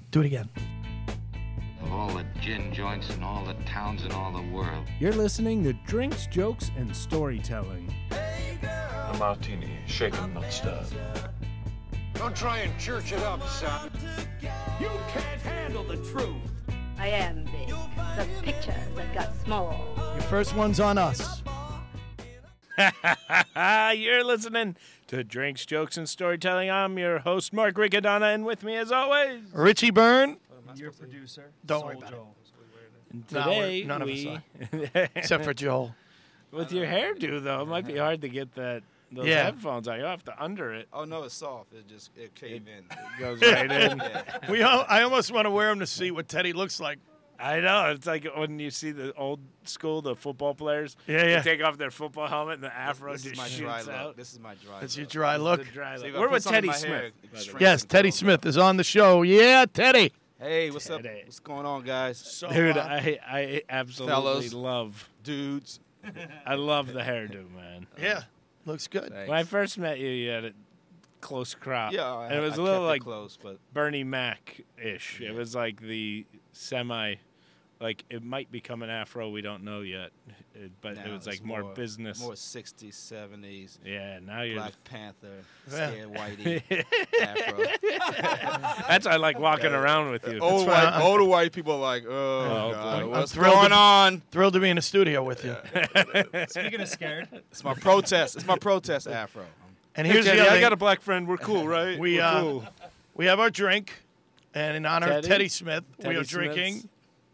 Do it again. Of all the gin joints in all the towns in all the world. You're listening to Drinks, Jokes, and Storytelling. A martini, shaken, not stirred. Don't try and church it up, son. You can't handle the truth. I am big. The picture that got small. Your first one's on us. You're listening to Drinks, Jokes, and Storytelling. I'm your host, Mark Riccadonna, and with me, as always, Richie Byrne. Your producer. Don't worry about it. and No, today none of us we, Except for Joel. with your hairdo, though, it might be hard to get those Yeah. headphones on. You'll have to under it. Oh no, it's soft. It cave in. It goes right in. I almost want to wear them to see what Teddy looks like. I know. It's like when you see the old school, the football players. Yeah, they yeah. take off their football helmet and the afro This is just my shoots dry out. look. This is my dry That's look. your dry look. The dry See, look. if I We're put with something in Teddy my Smith. hair, by it the way. shrinks Yes, and Teddy curls. Smith is on the show. Yeah, Teddy. Hey, what's up? Teddy. What's going on, guys? So, Dude, I absolutely Fellas. love. Dudes. I love the hairdo, man. yeah, looks good. Thanks. When I first met you, you had a close crop. Yeah, and it was I a little kept like it close, but Bernie Mac-ish. Yeah. It was like the semi, like it might become an afro. We don't know yet, but it now was like it's more business. more 60s, 70s. Yeah, now you're. Black Panther, Yeah. Scared Whitey, Afro. That's why I like walking around with you. Older white people are like, oh, God, boy. what's I'm thrilled going to- on? Thrilled to be in the studio with you. Speaking of scared, It's my protest. It's my protest Afro. And Hey, here's Teddy, the other I thing. got a black friend. We're cool, right? We, We're uh, cool. We have our drink, and in honor of Teddy? Teddy Smith, we Teddy are drinking. Smith's?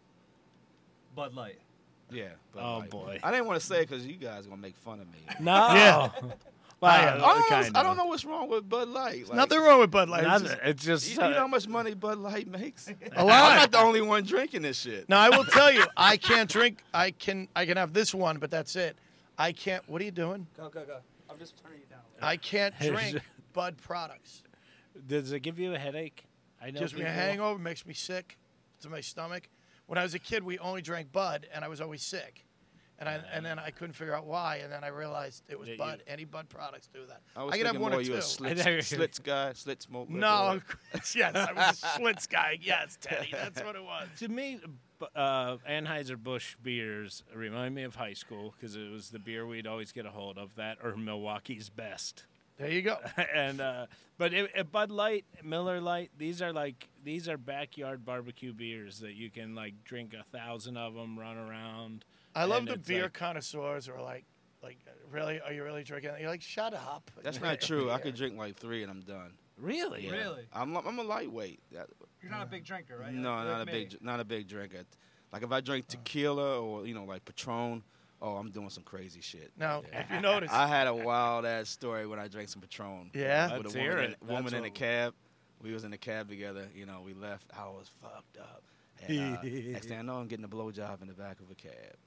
Bud Light. Yeah. But Oh, like, boy. I didn't want to say it because you guys are going to make fun of me. No. Yeah. Wow. I don't know what's wrong with Bud Light. Like, Nothing wrong with Bud Light. It's Nothing. just- It's just. You know how much money Bud Light makes? A lot. I'm not the only one drinking this shit. Now I will tell you, I can't drink. I can have this one, but that's it. I can't. What are you doing? Go. I'm just turning you down. I can't drink Bud products. Does it give you a headache? I know. Gives me a people- hangover, makes me sick to my stomach. When I was a kid, we only drank Bud, and I was always sick. And then I couldn't figure out why, and then I realized it was Yeah, Bud. Any Bud products do that. I was can have thinking one more or you two. a slits guy, slit smoke. liquor. No, yes, I was a Schlitz guy. Yes, Teddy, that's what it was. To me, Anheuser-Busch beers remind me of high school because it was the beer we'd always get a hold of. That or Milwaukee's Best. There you go. And but Bud Light, Miller Light, these are backyard barbecue beers that you can like drink 1,000 of them, run around. I love And the it's beer like- connoisseurs who are like, really? Are you really drinking? You're like, shut up. That's not true. I could drink like 3 and I'm done. Really? Really? I'm a lightweight. You're not a big drinker, right? No, Like not a big drinker. Like if I drink tequila or like Patron, oh, I'm doing some crazy shit. Now, if you notice, I had a wild ass story when I drank some Patron. Yeah? with Let's a hear woman, it. woman That's in a what- cab. We was in a cab together. We left. I was fucked up. And next thing I know, I'm getting a blowjob in the back of a cab.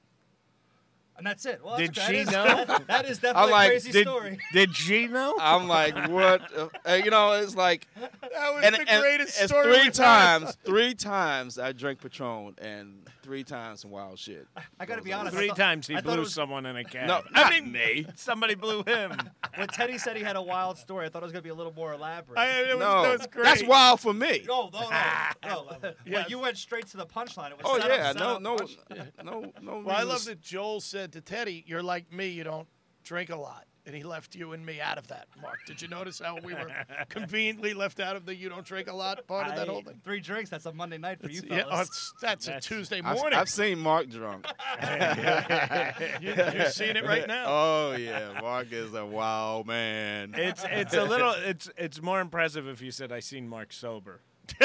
And that's it. Well, Did that's she okay. know? That is definitely like, a crazy story. Did she know? I'm like, what? It's like, that was and, the and greatest it's story. three times I drank Patron and 3 times some wild shit. I got to be honest. 3 times he I thought blew it was- someone in a cab. No, I mean me. Somebody blew him. When Teddy said he had a wild story, I thought it was going to be a little more elaborate. No, that was great. that's wild for me. No. Well, Yes. you went straight to the punchline. It was Oh set yeah, up, set up, no. Well, I love that Joel said to Teddy, "You're like me. You don't drink a lot," and he left you and me out of that. Mark, did you notice how we were conveniently left out of the "you don't drink a lot" part of that whole thing? 3 drinks. That's a Monday night for you Yeah, fellas. that's a That's- Tuesday I've, morning. I've seen Mark drunk. You're seeing it right now. Oh yeah, Mark is a wild man. It's a little it's more impressive if you said I seen Mark sober.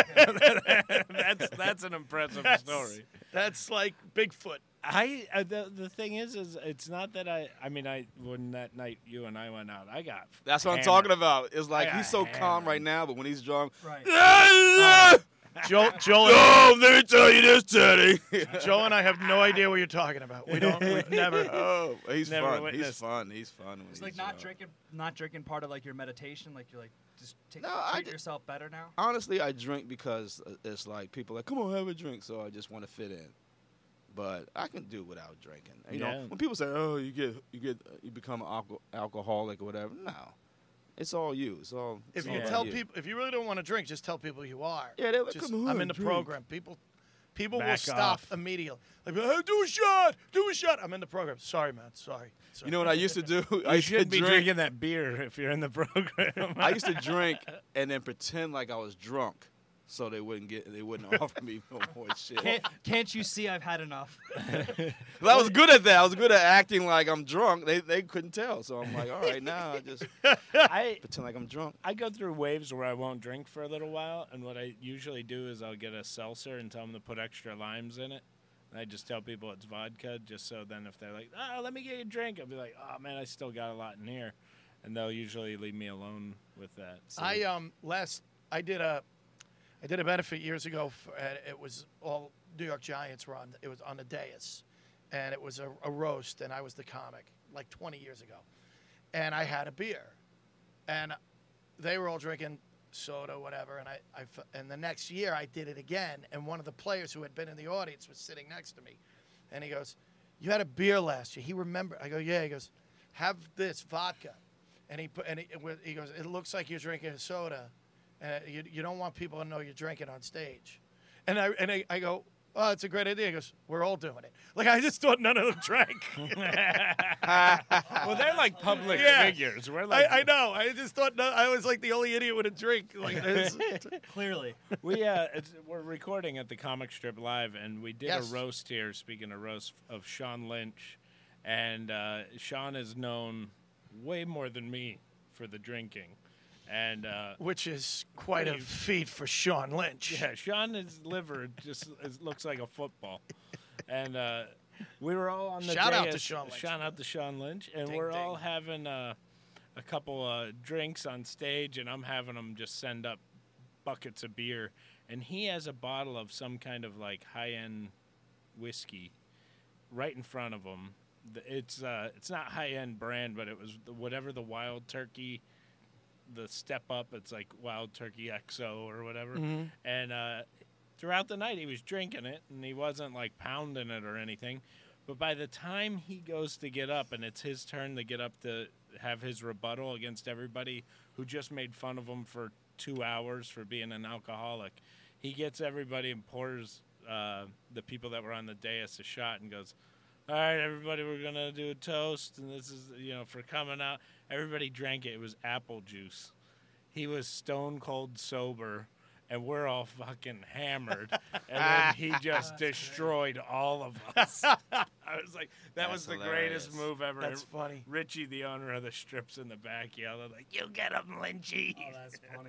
that's an impressive story. That's like Bigfoot. The thing is it's not that I when that night you and I went out, I got That's what I'm hammered. talking about. It's like I he's got so calm hammered. right now, but when he's drunk, Right. Joel, oh, let me tell you this, Teddy. Joel and I have no idea what you're talking about. We've never. Oh, he's Never fun. He's witnessed. fun. He's fun. When It's like he's not drunk. drinking part of like your meditation. Like you're like just No, I treat d- yourself better now. Honestly, I drink because it's like people are like, come on, have a drink. So I just want to fit in. But I can do without drinking. You Yeah. know, when people say, "Oh, you become an alcoholic or whatever," no, It's all you. It's all. If it's you all tell you. people, if you really don't want to drink, just tell people you are. Yeah, they're like, Just, "Come on, I'm in the drink." program. People will Back stop off. immediately. Like, hey, do a shot. I'm in the program. Sorry, man. Sorry. You know what I used to do? I You used to should be drink. drinking that beer if you're in the program. I used to drink and then pretend like I was drunk, so they wouldn't offer me no more shit. Can't you see I've had enough? Well, I was good at that. I was good at acting like I'm drunk. They couldn't tell, so I'm like, all right, now I just I pretend like I'm drunk. I go through waves where I won't drink for a little while, and what I usually do is I'll get a seltzer and tell them to put extra limes in it. And I just tell people it's vodka, just so then if they're like, "Oh, let me get you a drink," I'll be like, "Oh man, I still got a lot in here," and they'll usually leave me alone with that. So I did a benefit years ago. It was all New York Giants were on. It was on the dais, and it was a roast, and I was the comic like 20 years ago, and I had a beer, and they were all drinking soda, whatever, and the next year I did it again, and one of the players who had been in the audience was sitting next to me, and he goes, "You had a beer last year." He remembered. I go, "Yeah." He goes, "Have this vodka," and he goes, "It looks like you're drinking a soda. You don't want people to know you're drinking on stage." And I go, "Oh, it's a great idea." He goes, "We're all doing it." Like, I just thought none of them drank. well, they're like public Yeah. figures. We're like I know. I just thought I was like the only idiot with a drink. Like this. Clearly. we're recording at the Comic Strip Live, and we did Yes. a roast here. Speaking of roast, of Sean Lynch, and Sean is known way more than me for the drinking, and Which is quite a feat for Sean Lynch. yeah, Sean's liver just looks like a football, and we were all on the Shout out to dais- Sean Lynch. Shout out to Sean Lynch, and Ding, we're ding. all having a couple drinks on stage, and I'm having him just send up buckets of beer, and he has a bottle of some kind of like high-end whiskey right in front of him. It's not high-end brand, but it was whatever the Wild Turkey, the Step Up. It's like Wild Turkey XO or whatever. Mm-hmm. And throughout the night, he was drinking it, and he wasn't like pounding it or anything. But by the time he goes to get up, and it's his turn to get up to have his rebuttal against everybody who just made fun of him for 2 hours for being an alcoholic, he gets everybody and pours the people that were on the dais a shot and goes, "All right, everybody, we're going to do a toast, and this is, for coming out." Everybody drank it. It was apple juice. He was stone cold sober, and we're all fucking hammered. And then he just destroyed all of us. I was like, that was the greatest hilarious. move ever. That's funny. Richie, the owner of the strips in the back, yelled like, "You get him, Lynchy." Oh, that's funny.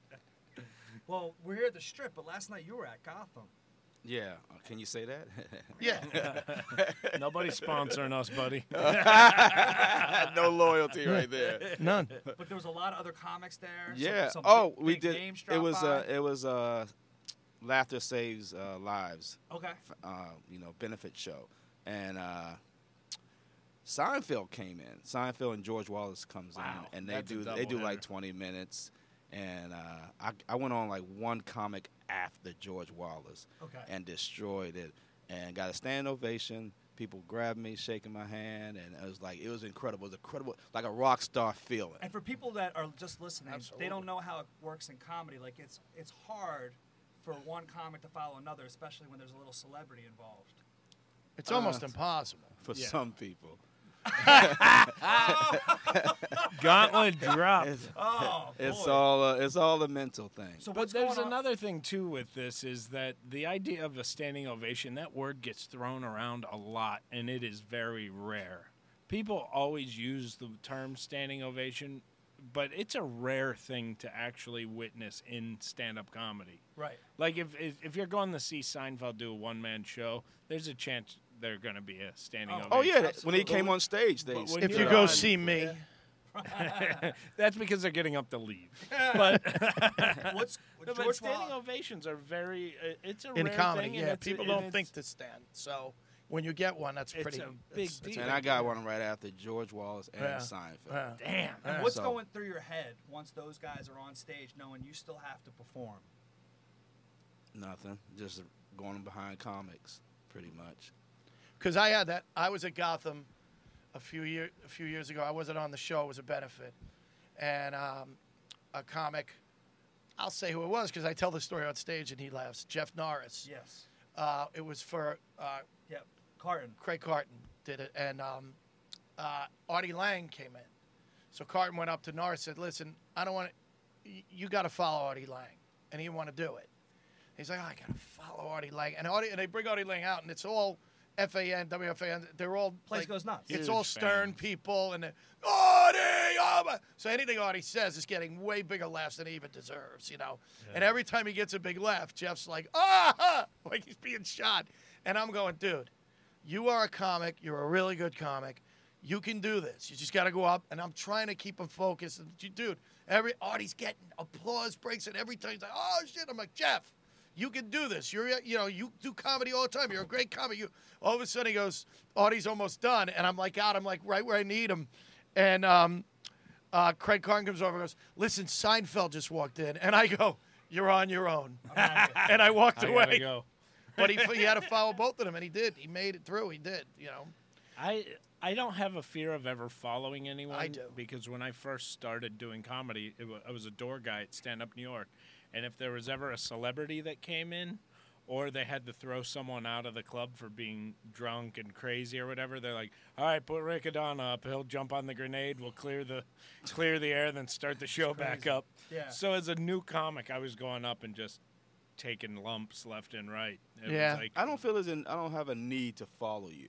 Well, we're here at the Strip, but last night you were at Gotham. Yeah, can you say that? Yeah. Nobody's sponsoring us, buddy. No loyalty right there. None. But there was a lot of other comics there. Yeah. Some We big did. names It was. dropped by. It was. Laughter Saves Lives. Okay. Benefit show, and Seinfeld came in. Seinfeld and George Wallace comes Wow, in, and that's a they do doubleheader. like 20 minutes, and I went on like one comic after George Wallace, Okay. and destroyed it, and got a standing ovation. People grabbed me, shaking my hand, and it was incredible. It was incredible, like a rock star feeling. And for people that are just listening, Absolutely. they don't know how it works in comedy. Like it's hard for one comic to follow another, especially when there's a little celebrity involved. It's almost impossible. For Yeah. some people. Gauntlet dropped. Oh, It's boy. all a mental thing. So But what's there's going on? another thing too with this is that the idea of a standing ovation, that word gets thrown around a lot, and it is very rare. People always use the term standing ovation, but it's a rare thing to actually witness in stand-up comedy. Right. Like if you're going to see Seinfeld do a one-man show, there's a chance there's going to be a standing ovation. Oh yeah, when he Absolutely. came on stage, they But when If you're you go on- see me, That's because they're getting up to leave. But What's no, but George standing Wallace? ovations are very. It's a in rare comedy, thing, and yeah, it's- people and don't it's- think to stand. So when you get one, that's It's pretty a big it's deal. and I got one right after George Wallace and Yeah. Seinfeld. Yeah. Damn. And what's So- going through your head once those guys are on stage, knowing you still have to perform? Nothing, just going behind comics, pretty much. Because I had that. I was at Gotham a few years ago. I wasn't on the show. It was a benefit, and a comic. I'll say who it was because I tell the story on stage and he laughs. Jeff Norris. Yes. It was for Yep. Carton. Craig Carton did it, and Artie Lang came in. So Carton went up to Norris and said, "Listen, I don't want to. You got to follow Artie Lang," and he didn't want to do it. He's like, "Oh, I got to follow Artie Lang," and they bring Artie Lang out, and it's all FAN, WFAN. They're all Place goes nuts. It's Huge all Stern fans. people, and Artie. So anything Artie says is getting way bigger laughs than he even deserves, you know. Yeah. And every time he gets a big laugh, Jeff's like, like he's being shot. And I'm going, dude, you are a comic. You're a really good comic. You can do this. You just got to go up. And I'm trying to keep him focused. And dude, Artie's getting applause breaks, and every time he's like, oh shit. I'm like, Jeff, you can do this. You do comedy all the time. You're a great comic. All of a sudden he goes, Artie's almost done, and I'm like out. I'm like right where I need him, and Craig Carton comes over and goes, listen, Seinfeld just walked in, and I go, you're on your own, and I walked away. Gotta go. But he had to follow both of them, and he did. He made it through. He did. You know. I don't have a fear of ever following anyone. I do. Because when I first started doing comedy, I was a door guy at Stand Up New York. And if there was ever a celebrity that came in or they had to throw someone out of the club for being drunk and crazy or whatever, they're like, all right, put Rick Adana up. He'll jump on the grenade. We'll clear the air, then start the show back up. Yeah. So as a new comic, I was going up and just taking lumps left and right. It Yeah. was like, I don't feel I don't have a need to follow you.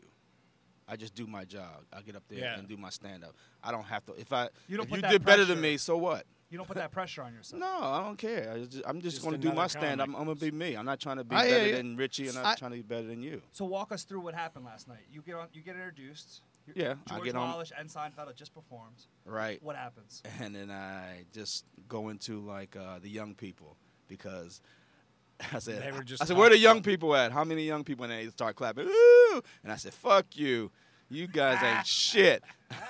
I just do my job. I get up there Yeah. and do my stand-up. I don't have to. If You don't if put you that did better than pressure. me, so what? You don't put that pressure on yourself. No, I don't care. I'm just Just going to do my another stand-up. comic. I'm going to be me. I'm not trying to be I hear better you. than Richie, and I'm not trying to be better than you. So walk us through what happened last night. You get introduced. Yeah, I George get on- Wallace and Seinfeld had just performed. Right. What happens? And then I just go into like the young people because I said, They were just I said, where the talking young about- people at? How many young people? And they start clapping. Ooh! And I said, fuck you. You guys ain't shit.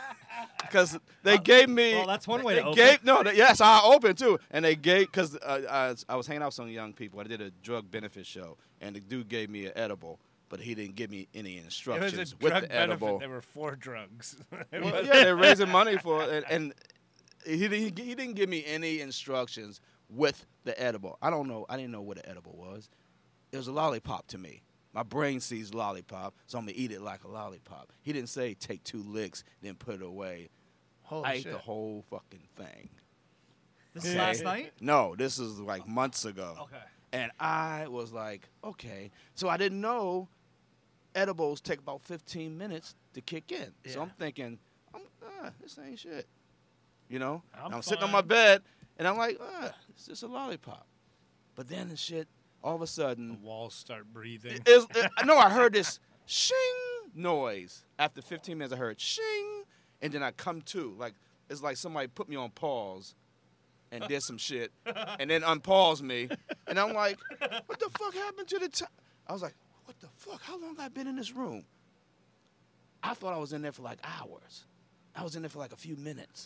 Because they gave me. Well, that's one way to open. Yes, I opened too. And they gave, because I was hanging out with some young people. I did a drug benefit show, and the dude gave me an edible, but he didn't give me any it instructions was a with drug the benefit. edible. There were 4 drugs. Well, yeah, they're raising money for it, and he didn't give me any instructions with the edible. I don't know. I didn't know what an edible was. It was a lollipop to me. My brain sees lollipop, so I'm gonna eat it like a lollipop. He didn't say take 2 licks, then put it away. Holy I ate shit. the whole fucking thing. This is Yeah. last night? No, this is like months ago. Okay. And I was like, okay. So I didn't know edibles take about 15 minutes to kick in. So Yeah. I'm thinking, this ain't shit. You know? I'm And sitting on fine. my bed, and I'm like, it's just a lollipop. But then the shit, all of a The sudden, walls start breathing. I heard this shing noise. After 15 minutes, I heard shing, and then I come to. Like, it's like somebody put me on pause and did some shit, and then unpause me. And I'm like, what the fuck happened to the time? I was like, what the fuck? How long have I been in this room? I thought I was in there for like hours. I was in there for like a few minutes.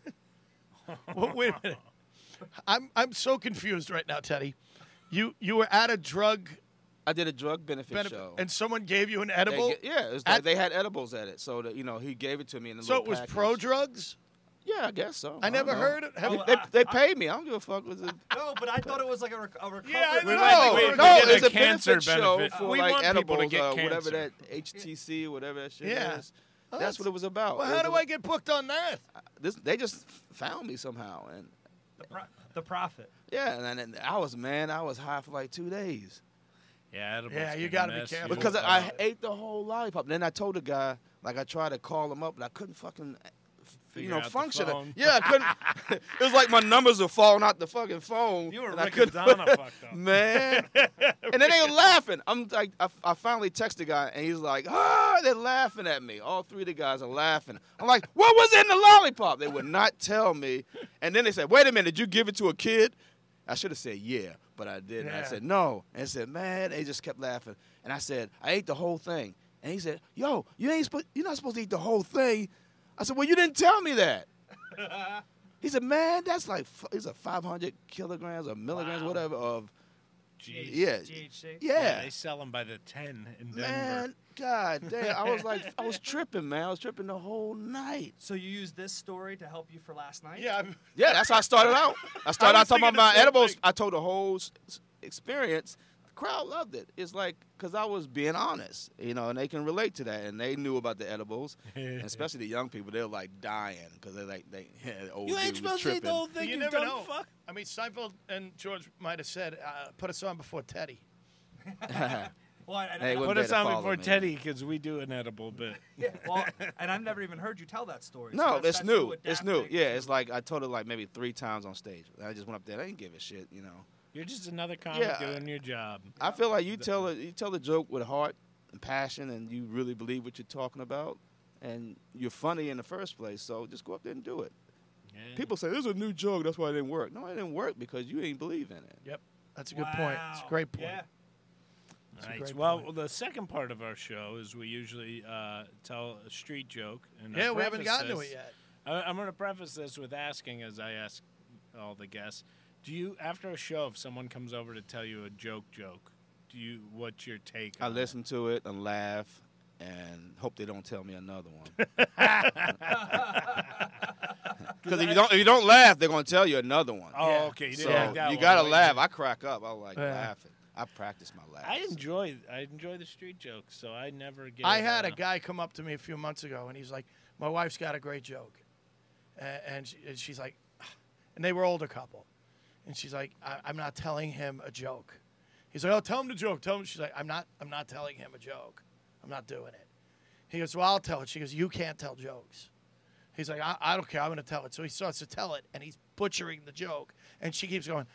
Well, wait a minute. I'm so confused right now, Teddy. You were at a drug I did a drug benefit benefit, show. and someone gave you an They edible. it was At- like they had edibles at it, so that he gave it to me in a So little it was package. pro drugs. Yeah, I guess so. I never don't know. heard it. Have you- They paid me. I don't give a fuck. Was it? No, but I thought it was like a recovery. Yeah, I know. No, did a it's a cancer benefit show benefit. for We like want people to edibles, get whatever cancer. that HTC, whatever that shit Yeah. is. Oh, That's what it was about. Well, It how was do I get booked on that? They just found me somehow, and The profit. yeah, and then I was high for like 2 days Yeah, edibles Yeah, you can gotta be mess careful. you because up. I ate the whole lollipop. Then I told the guy, like I tried to call him up, but I couldn't fucking. Figure out the function. phone. Yeah, I couldn't. It was like my numbers were falling out the fucking phone. You were and I Rick couldn't- Adana fucked up. Man. And then they were laughing. I'm like, I finally text the guy, and he's like, they're laughing at me. All 3 of the guys are laughing. I'm like, what was in the lollipop? They would not tell me. And then they said, wait a minute, did you give it to a kid? I should have said, yeah, but I didn't. I Yeah. said, no. And they said, man, they just kept laughing. And I said, I ate the whole thing. And he said, yo, you're not supposed to eat the whole thing. I said, well, you didn't tell me that. He said, man, that's like, it's a 500 kilograms or milligrams, whatever, of Yeah. GHC. Yeah. They sell them by the 10 in Denver. Man, god damn. I was tripping, man. I was tripping the whole night. So you used this story to help you for last night? Yeah. Yeah, that's how I started out. I started out talking thinking about my the same edibles. thing. I told the whole experience. The crowd loved it. It's like, because I was being honest, and they can relate to that. And they knew about the edibles. And especially the young people, they're like dying because they're like, old You dude ain't was supposed to eat the tripping. whole thing, You you never dumb know. fuck. I mean, Seinfeld and George might have said, put us on before Teddy. Well, I Hey, I- wouldn't Put be us able to on follow before me. Teddy because we do an edible bit. well, and I've never even heard you tell that story. So No, that's- it's that's new. what It's Daft new. makes Yeah, you- it's like I told it like maybe 3 times on stage. I just went up there. I didn't give a shit, You're just another comic Yeah. doing your job. I feel like you tell the joke with heart and passion, and you really believe what you're talking about, and you're funny in the first place. So just go up there and do it. Yeah. People say this is a new joke, that's why it didn't work. No, it didn't work because you ain't believe in it. Yep. That's a good point. It's a Wow. great point. Yeah. That's a Nice. great Well, point. the second part of our show is we usually tell a street joke. And I Yeah, we haven't preface gotten to this- it yet. I'm going to preface this with asking, as I ask all the guests, do you, after a show, if someone comes over to tell you a joke, what's your take I on listen to it and laugh and hope they don't tell me another one. Because if you don't laugh, they're gonna tell you another one. Oh, Yeah. okay. You So didn't like that you one. gotta Wait, laugh. I crack up. I like Yeah. laughing. I practice my laughs. I enjoy the street jokes, so I never get. I had a guy come up to me a few months ago, and he's like, my wife's got a great joke. And she's like, and they were older couple. And she's like, I'm not telling him a joke. He's like, oh, tell him the joke. Tell him. She's like, I'm not telling him a joke. I'm not doing it. He goes, well, I'll tell it. She goes, you can't tell jokes. He's like, I don't care. I'm going to tell it. So he starts to tell it, and he's butchering the joke. And she keeps going,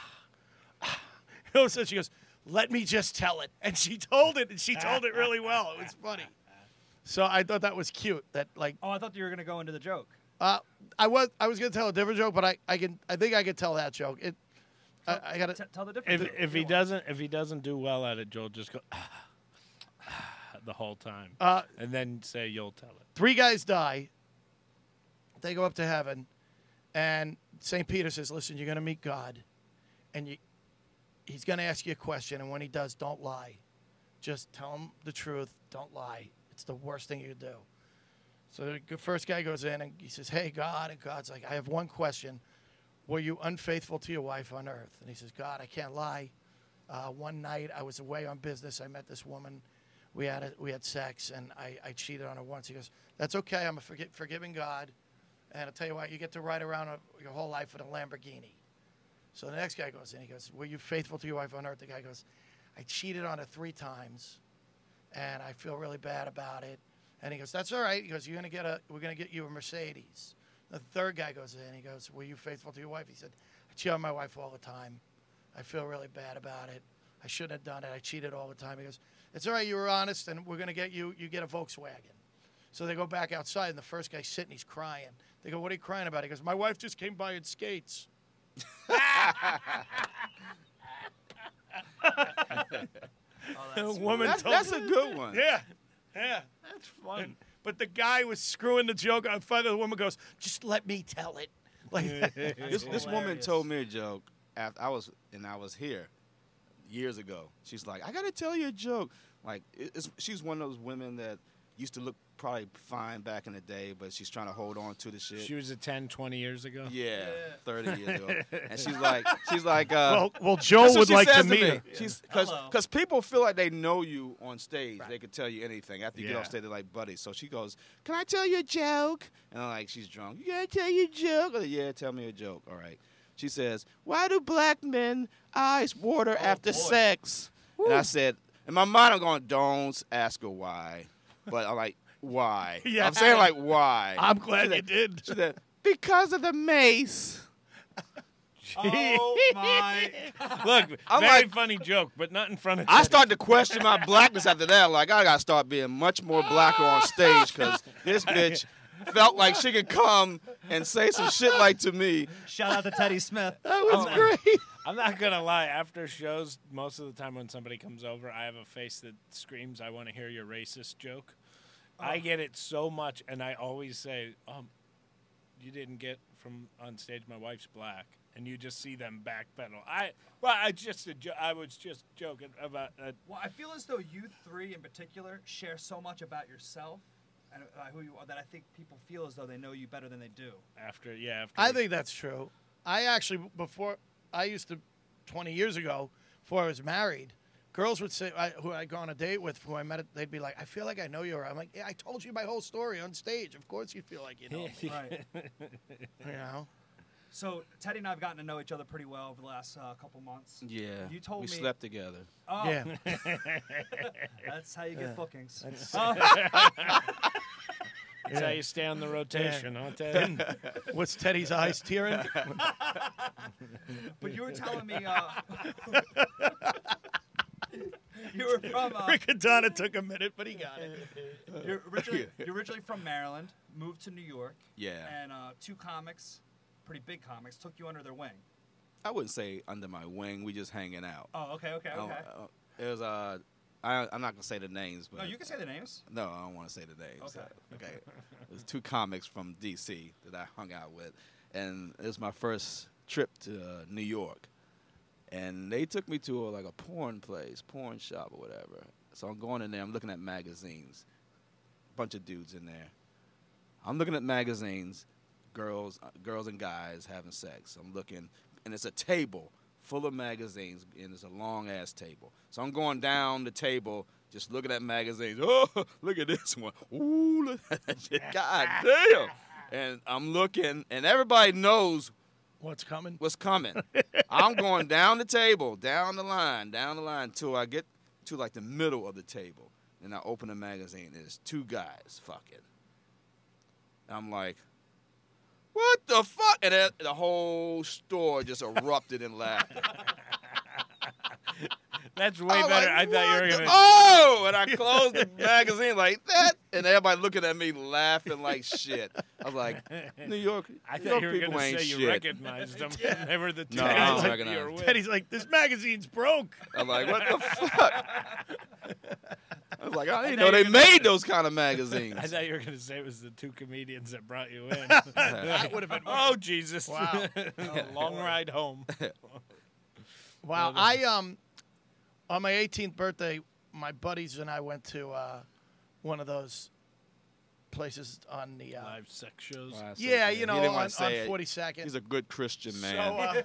So she goes, let me just tell it. And she told it, and she told it really well. It was funny. So I thought that was cute. That like, Oh, I thought you were gonna go into the joke. I was gonna tell a different joke, but I think I could tell that joke. I got to. Tell the difference. If he doesn't do well at it, Joel just go the whole time, and then say you'll tell it. 3 guys die. They go up to heaven, and St. Peter says, "Listen, you're gonna meet God, and he's gonna ask you a question, and when he does, don't lie. Just tell him the truth. Don't lie. It's the worst thing you could do." So the first guy goes in and he says, "Hey, God," and God's like, "I have one question. Were you unfaithful to your wife on earth?" And he says, "God, I can't lie. One night I was away on business. I met this woman. We had sex, and I cheated on her once." He goes, "That's okay. I'm a forgiving God. And I'll tell you what, you get to ride around your whole life in a Lamborghini." So the next guy goes in. He goes, "Were you faithful to your wife on earth?" The guy goes, "I cheated on her 3 times, and I feel really bad about it." And he goes, "That's all right." He goes, we're gonna get you a Mercedes. The third guy goes in. He goes, "Were you faithful to your wife?" He said, "I cheat on my wife all the time. I feel really bad about it. I shouldn't have done it. I cheated all the time." He goes, "It's all right. You were honest, and we're gonna get you get a Volkswagen." So they go back outside, and the first guy's sitting. He's crying. They go, "What are you crying about?" He goes, "My wife just came by in skates." Woman told That's a good one. Yeah. That's fun. But the guy was screwing the joke. Finally, the woman goes, "Just let me tell it." Like, This woman told me a joke after I was here years ago. She's like, "I gotta tell you a joke." Like, she's one of those women that used to look probably fine back in the day, but she's trying to hold on to the shit. She was a 10, 20 years ago. Yeah, 30 years ago. And she's like, well, Joe that's what would she like to says meet me. her. She's Hello. because people feel like they know you on stage. They can tell you anything. After you get Yeah. off stage, they're like buddies. So she goes, "Can I tell you a joke?" And I'm like, she's drunk. "You gotta tell you a joke." I'm like, "Yeah, tell me a joke." All right. She says, "Why do black men ice water after boy. sex?" And I said, in my mind, I'm going, "Don't ask her why." But I'm like, "Why?" Yeah. I'm saying like, "Why?" I'm glad She you said- did. She said, "Because of the mace." Oh my! Look, I'm very like- funny joke, but not in front of. I Teddy. started to question my blackness after that. Like, I gotta start being much more blacker on stage because this bitch felt like she could come and say some shit like to me. Shout out to Teddy Smith. That was great. I'm not gonna lie. After shows, most of the time when somebody comes over, I have a face that screams, "I want to hear your racist joke." I get it so much, and I always say, "You didn't get from on stage. My wife's black." and you just see them backpedal. I was just joking about. Well, I feel as though you three in particular share so much about yourself and who you are that I think people feel as though they know you better than they do. After I think that's true. I actually, before I used to, 20 years ago, before I was married, girls would say, who I'd go on a date with, who I met, they'd be like, I feel like I know you. I'm like, yeah, I told you my whole story on stage. Of course you feel like you know me. Right. You know? So Teddy and I have gotten to know each other pretty well over the last couple months. Yeah. You told we me. slept together. Oh, Yeah. that's how you get bookings. That's how you stay on the rotation, huh, Ted? Then, what's Teddy's eyes tearing? But you were telling me you were from. Riccadonna took a minute, but he got it. You're originally from Maryland, moved to New York. Yeah. And two comics, pretty big comics, took you under their wing. I wouldn't say under my wing. We just hanging out. Oh, okay. It was I'm not gonna say the names, but No, you can say the names. No, I don't want to say the names. Okay. Okay. There's two comics from D.C. that I hung out with, and it was my first trip to New York, and they took me to a porn place, porn shop or whatever. So I'm going in there. I'm looking at magazines. Bunch of dudes in there. I'm looking at magazines, girls and guys having sex. I'm looking, and it's a table full of magazines, and it's a long-ass table. So I'm going down the table, just looking at magazines. Oh, look at this one. Ooh, look at that shit. God damn. And I'm looking, and everybody knows What's coming? I'm going down the table, down the line, till I get to the middle of the table. And I open the magazine, and there's two guys fucking. And I'm like, what the fuck? And then the whole store just erupted in laughter. That's way better. I thought you were going to... Oh! And I closed the magazine like that, and everybody looking at me laughing like shit. I was like, New York, I New thought York you were people going to ain't say shit. you recognized them. They were the two No, I guys don't that recognize you were them. with. Teddy's like, this magazine's broke. I'm like, what the fuck? I was like, I didn't know they made those kind of magazines. I thought you were going to say it was the two comedians that brought you in. That would have been. Oh, Jesus. Wow. Long ride home. Wow. On my 18th birthday, my buddies and I went to one of those places on the Live sex shows. yeah, He you know, didn't on wanna say it. 42nd. He's a good Christian man. So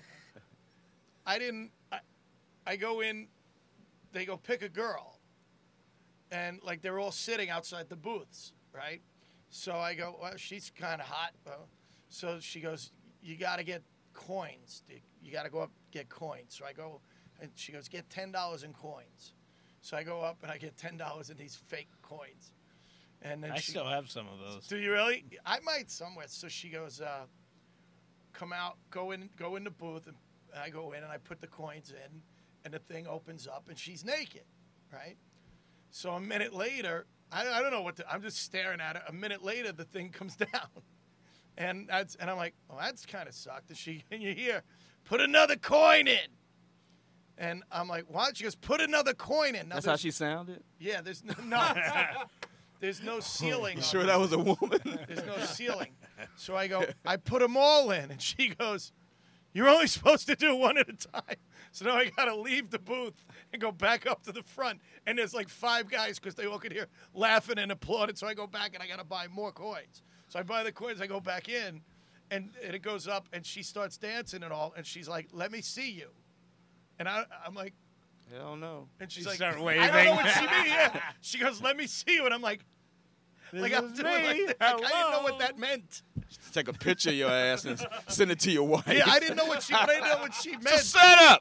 I go in, they go pick a girl, and they're all sitting outside the booths, right? So I go, well, she's kind of hot. So she goes, you got to get coins. You got to go up and get coins. So I go, and she goes, get $10 in coins. So I go up and I get $10 in these fake coins. And then I still have some of those. Do you really? I might somewhere. So she goes, come out, go in the booth, and I go in and I put the coins in, and the thing opens up and she's naked, right? So a minute later, I don't know I'm just staring at it. A minute later, the thing comes down, and I'm like, oh, that's kind of sucked. And you hear, put another coin in, and I'm like, what? She goes, put another coin in. Now, That's how she sounded? Yeah, there's no there's no ceiling. You on sure this. that was a woman? There's no ceiling. So I go, I put them all in. And she goes, you're only supposed to do one at a time. So now I got to leave the booth and go back up to the front. And there's 5 guys because they all could hear laughing and applauding. So I go back and I got to buy more coins. So I buy the coins. I go back in. And it goes up. And she starts dancing and all. And she's like, let me see you. And I'm like. Hell no. And she's You like, start I waving. don't know what she means. Yeah. She goes, let me see you. And I'm like, I'm is doing me. I didn't know Hello. what that meant. Take a picture of your ass and send it to your wife. Yeah, I didn't know what she meant. Just set up.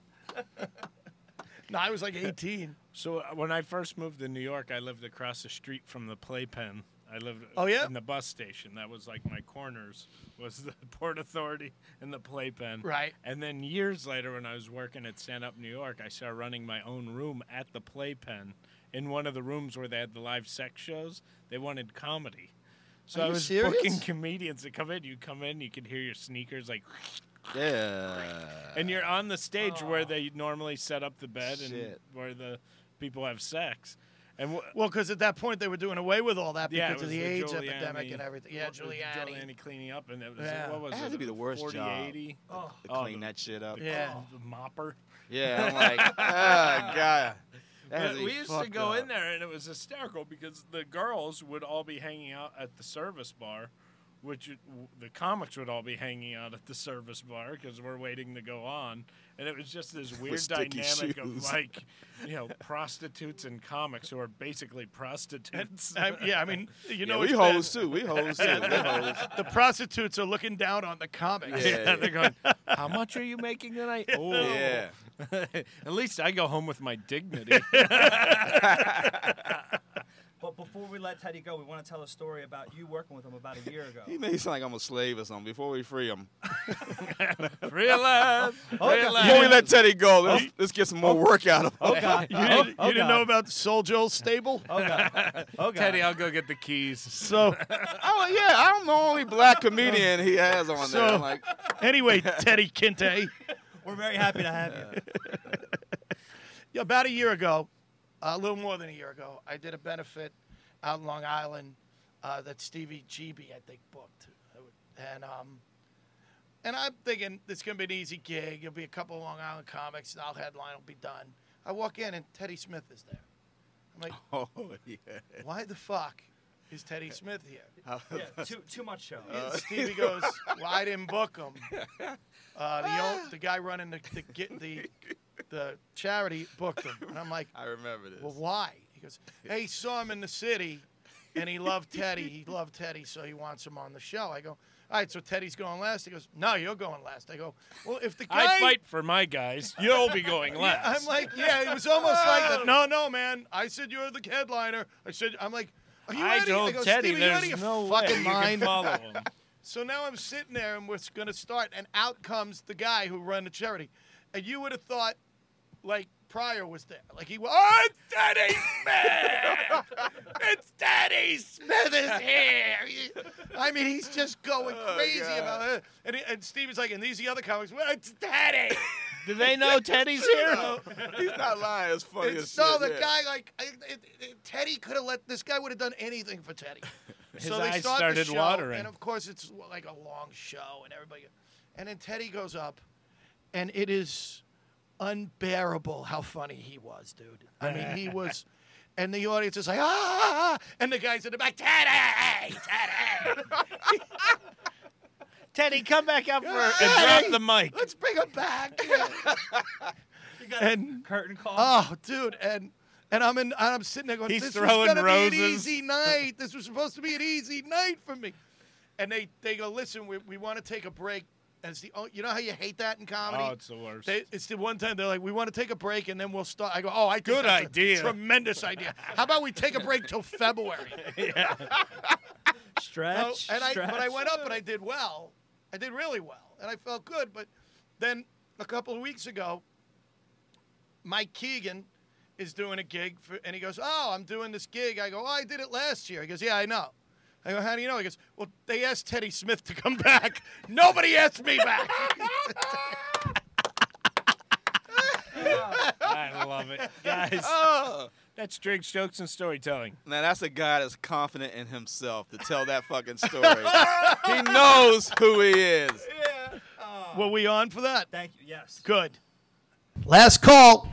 No, I was like 18. So when I first moved to New York, I lived across the street from the Playpen. I lived Oh, yeah? in the bus station. That was my corners, was the Port Authority and the Playpen. Right. And then years later, when I was working at Stand Up New York, I started running my own room at the Playpen. In one of the rooms where they had the live sex shows, they wanted comedy. So Are I you was serious? booking comedians to come in. You come in, you could hear your sneakers Yeah. and you're on the stage where they normally set up the bed and Shit. where the people have sex. And Well, because at that point they were doing away with all that yeah, because it of was the AIDS Giuliani- epidemic and everything. Yeah, Giuliani. Giuliani cleaning up, and it was, Yeah. what was That it? had to be the worst 40, job. 80? Oh, To clean that shit up. Yeah. The mopper. Yeah, I'm like, oh, God. That has But to we be used to fucked go up. in there, and it was hysterical because the girls would all be hanging out at the service bar, the comics would all be hanging out at the service bar because we're waiting to go on. And it was just this weird sticky dynamic of, shoes. like, prostitutes and comics who are basically prostitutes. Yeah, I mean, you know, we it's hoes, bad. too. We hoes, too. We hoes. The prostitutes are looking down on the comics. Yeah. They're going, how much are you making tonight? Oh, Yeah. At least I go home with my dignity. But before we let Teddy go, we want to tell a story about you working with him about a year ago. He made it sound like I'm a slave or something before we free him. Realize. Before we let Teddy go, let's get some more work out of him. Oh, God. You didn't know about Soul Joel's stable? Oh, God. Oh, God. Teddy, I'll go get the keys. So, Oh, yeah, I'm the only black comedian he has on there. So- I'm like, anyway, Teddy Kinte. We're very happy to have you. Yeah, about a year ago, a little more than a year ago, I did a benefit out in Long Island that Stevie GB, I think, booked. And I'm thinking it's going to be an easy gig. There'll be a couple of Long Island comics, and I'll headline, will be done. I walk in, and Teddy Smith is there. I'm like, oh, yeah. why the fuck is Teddy Smith here? Yeah, too much show. Stevie goes, well, I didn't book him. The guy running the charity booked him. And I'm like, I remember this. well, why? He goes, hey, he saw him in the city, and he loved Teddy. He loved Teddy, so he wants him on the show. I go, all right, so Teddy's going last. He goes, no, you're going last. I go, well, if the guy... I fight for my guys. You'll be going last. I'm like, yeah, it was almost like that. No, man. I said you're the headliner. I'm like, are you I ready? told I go, Teddy Stevie, you out of there's your no way fucking you can mind? follow him. So now I'm sitting there, and we're going to start, and out comes the guy who ran the charity. And you would have thought, like, Pryor was there. Like, oh, it's Teddy Smith! It's Teddy Smith is here! I mean, he's just going crazy about it. And Steve is like, and these are the other comics, well, it's Teddy! Do they know Teddy's here? He's not lying. It's funny as shit. No, the yeah. guy, like, Teddy could have this guy would have done anything for Teddy. His So they eyes start started the show, watering. and of course it's like a long show, and everybody. And then Teddy goes up, and it is unbearable how funny he was, dude. I mean, he was, and the audience is like, ah, and the guys in the back, Teddy. Teddy, come back up and Teddy, drop the mic. Let's bring him back. You got And- curtain call. Oh, dude, and I'm sitting there going, He's this throwing was gonna roses. be an easy night. This was supposed to be an easy night for me. And they go, listen, we want to take a break. And it's you know how you hate that in comedy? Oh, it's the worst. It's the one time they're like, we want to take a break and then we'll start. I go, oh, I think Good that's idea. a tremendous idea. How about we take a break till February? Stretch. But stretch. I went up and I did well. I did really well, and I felt good. But then a couple of weeks ago, Mike Keegan is doing a gig, and he goes, oh, I'm doing this gig. I go, oh, I did it last year. He goes, yeah, I know. I go, how do you know? He goes, well, they asked Teddy Smith to come back. Nobody asked me back. I love it. Guys, Oh. that's Drinks, Jokes, and Storytelling. Now, that's a guy that's confident in himself to tell that fucking story. He knows who he is. Yeah. Oh. Were we on for that? Thank you. Yes. Good. Last call.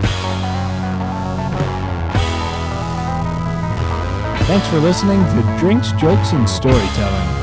Thanks for listening to Drinks, Jokes, and Storytelling.